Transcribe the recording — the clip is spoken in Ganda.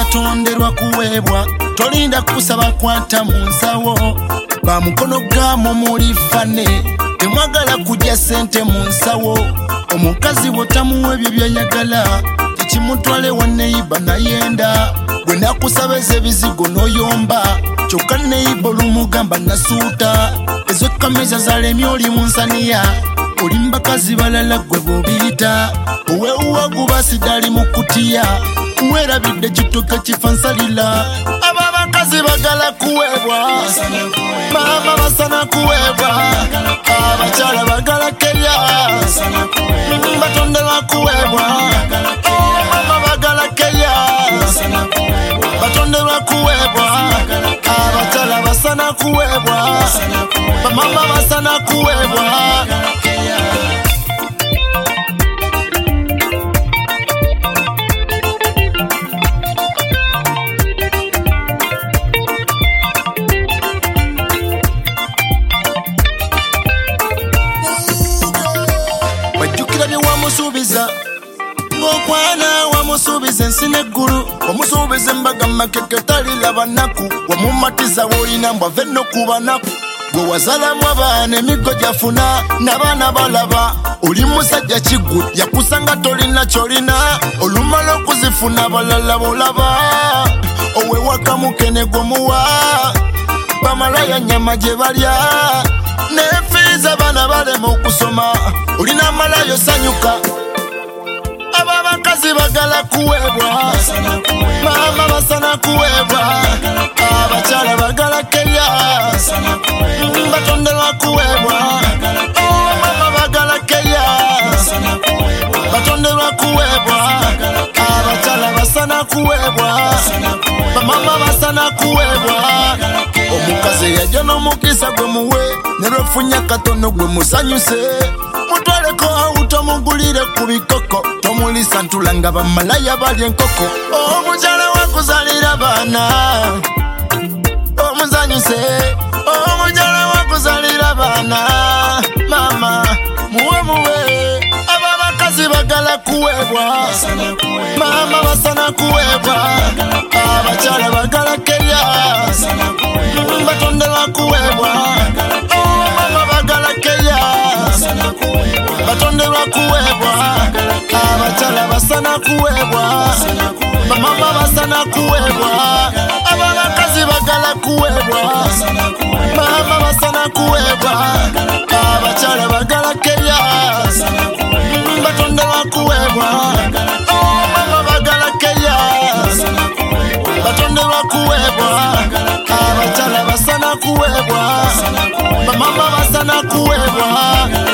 batonderwa kuweebwa tolinda kusaba kwata mu nsawo bamukono gamo muli fane temwagala kujja sente mu nsawo omukazi botamuwa ebyo byayagala tekimutwale wa neiba nayenda bwe nakusabeza ebizigo n'oyomba kyokka neiba olumugamba nasuuta ezo kameza zalemye oli mu nsaniya oli mbakazi balala gwe bobiyita owewuwa guba sidali mu kutiya werabidde kitoke kifa nsalira abo abakazi bagala kuweebwa maama basana kuweebwa abakyala bagala kerya batonderwa kuweebwa maama bagala kerya batonderwa kuweebwa abakyala basana kuweebwa bamaama basana kuweebwa ng'okwana wamusuubiza ensi n'eggulu wamusuubiza embaga makeke talilaba nnaku wamumatiza w'olina mbw ave no ku banaku gwe wazalamu abaana emiggo gyafuna n'abaana balaba oli musajja kiggu yakusanga tolina kyolina olumala okuzifuna abalala bolaba owewaka mukene gomuwa bamalaya nyama gye balya nefiiza abaana balema okusoma olina amalayo sanyuka abo abakazi bagala kuweebwa maama basana kuweebwa abakyala bagala kerya batonderwa kuweebwa maama bagala kerya batonderwa kuweebwa abakyala basana kuweebwa bamaama basana kuweebwa omukazi yajja n'omukisa gwe muwe ne lwefunya katono gwe musanyuse mutwaleko awuto mugulire ku bikoko tomulisa ntulanga bamalaya balya enkoko omukyala wakuzalira baana omuzanyuse omukyala wakuzalira baana maama muwe abo abakazi bagala kuweebwa maama basana kuweebwa abakyala bagala kerya batonderwa kuweebwa maama bagala kerya batonderwa kuweebwa abakyala basana kuweebwa bamaama basana kuweebwa abo abakazi bagala kuweebwa maama basana kuweebwa abakyala bagala kerya batonderwa kuweebwa maama bagala kerya batonderwa kuweebwa abakyala basana kuweebwa bamaama basana kuweebwa